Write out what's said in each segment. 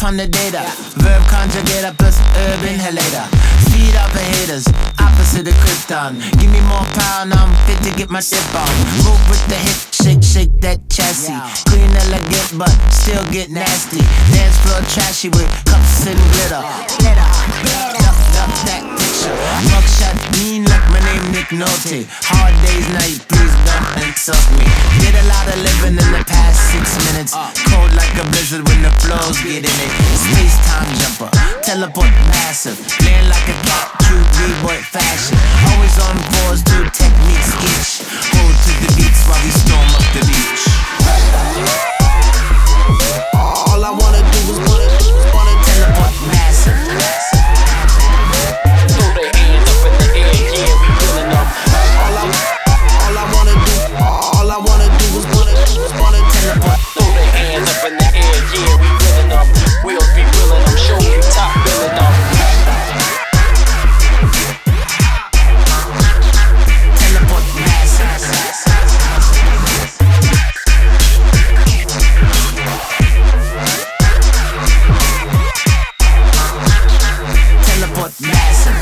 on the data. Verb conjugator plus herb inhalator. Feed up the haters, opposite of Krypton. Give me more power, now I'm fit to get my sip on. Move with the hip, shake, shake that chassis. Clean, elegant, but still get nasty. Dance floor trashy with cups and glitter. Duck that picture. Mugshot mean like my name Nick Nolte. Hard days, night, please don't insult me. Did a lot of living in the past 6 minutes. Cold like a blizzard when the flows get in it. Space time jumper, teleport massive. Land like a cat, true B-boy fashion. Always on fours, two techniques each. Hold to the beats while we storm up the beach. All I wanna do is wanna teleport massive. Throw their hands up in the air, yeah, we feeling up. All I wanna do is wanna teleport. Throw their hands up in the air, yeah, we feeling up. We'll be willing, I'm sure we top billing up. Teleport massive. Teleport massive.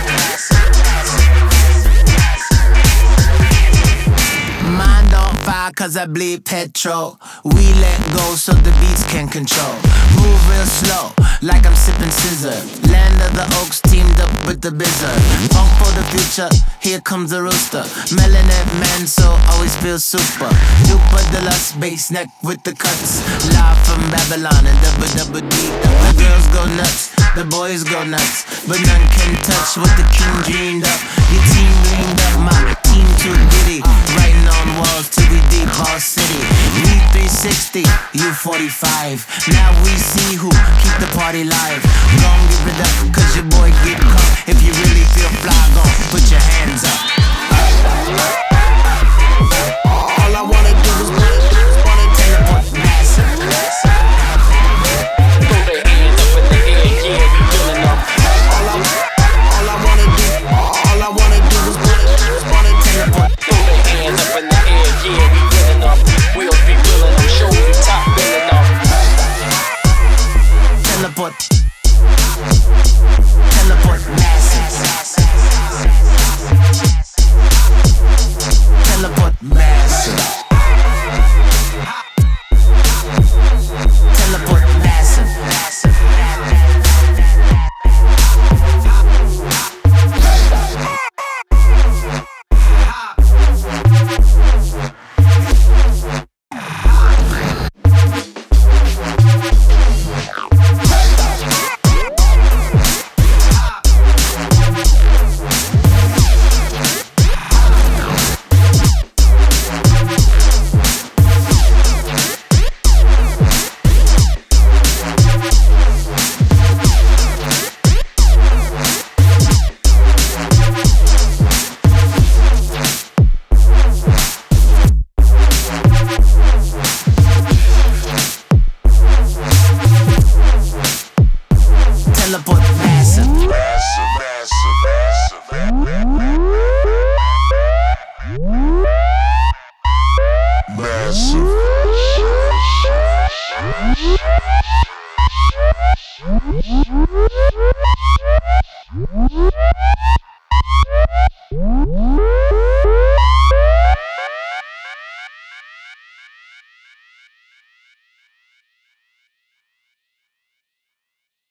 Mind on fire cause I bleed petrol. We let go so the beats can control. Move real slow like I'm sipping scissor. Land of the Oaks teamed up with the Bizzer. Funk for the future, here comes the rooster. Melanin man so always feel super. Duper deluxe bass neck with the cuts. Live from Babylon and double D. The girls go nuts, the boys go nuts. But none can touch what the king dreamed up. Your team dreamed up, my team too giddy. Writing on walls till we deep all city. We 360, you 45. Now we see who keep the party live. Gon' give it up, cause your boy get caught. If you really feel fly, gon' put your hands up. All I wanna do is wanna teleport massive. Throw their hands up in the air, yeah, we feeling up. All I wanna do is wanna teleport. Throw their hands up in the air, yeah, we feeling up. We'll be willing, I'm sure we top billing up. Teleport. Teleport massive. Teleport massive. Teleport massive. Teleport massive. Massive.